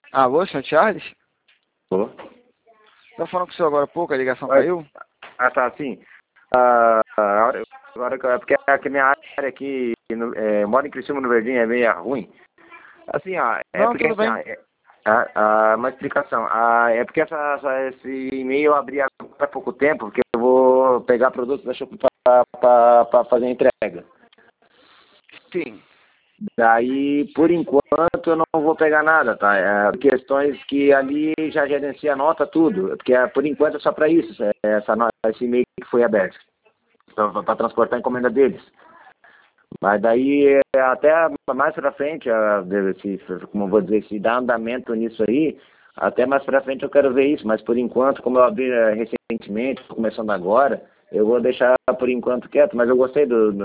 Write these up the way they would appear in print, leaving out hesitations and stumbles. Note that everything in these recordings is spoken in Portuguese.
Alô, senhor Charles? Alô? Tá falando com o senhor agora há pouco, a ligação Oi. caiu? Ah, tá, sim. Agora, porque a minha área aqui, moro em Criciúma, no Verdinho, é meio ruim. Assim, é Não, porque tudo assim, bem. uma explicação. É porque esse e-mail eu abri há pouco tempo, porque eu vou pegar produtos da Shopee para fazer a entrega. Sim. Daí, por enquanto, eu não vou pegar nada, tá? Questões que ali já gerencia a nota, tudo. Porque por enquanto é só para isso, esse e-mail que foi aberto. Para transportar a encomenda deles. Mas daí, até mais para frente, como eu vou dizer, se dá andamento nisso aí, até mais para frente eu quero ver isso. Mas por enquanto, como eu abri recentemente, tô começando agora, eu vou deixar por enquanto quieto. Mas eu gostei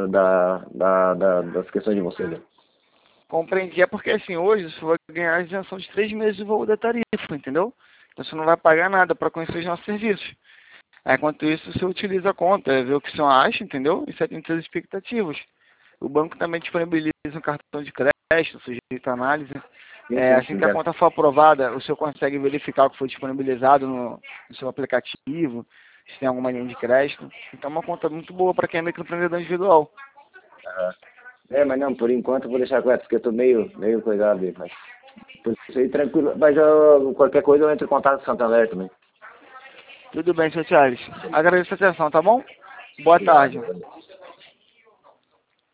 das questões de vocês. Compreendi. É porque assim, hoje você vai ganhar a isenção de 3 meses de voo da tarifa, entendeu? Então você não vai pagar nada para conhecer os nossos serviços. Enquanto isso, você utiliza a conta, vê o que o senhor acha, entendeu? E você atende suas expectativas. O banco também disponibiliza um cartão de crédito, sujeito à análise. Assim Sim, que a conta for aprovada, o senhor consegue verificar o que foi disponibilizado no seu aplicativo, se tem alguma linha de crédito. Então é uma conta muito boa para quem é microempreendedor individual. mas não, por enquanto eu vou deixar quieto, porque eu tô meio coisado aí, mas por isso aí tranquilo. Mas qualquer coisa eu entro em contato com o Santander também. Tudo bem, senhor Charles. Agradeço a atenção, tá bom? Boa tarde. Obrigado.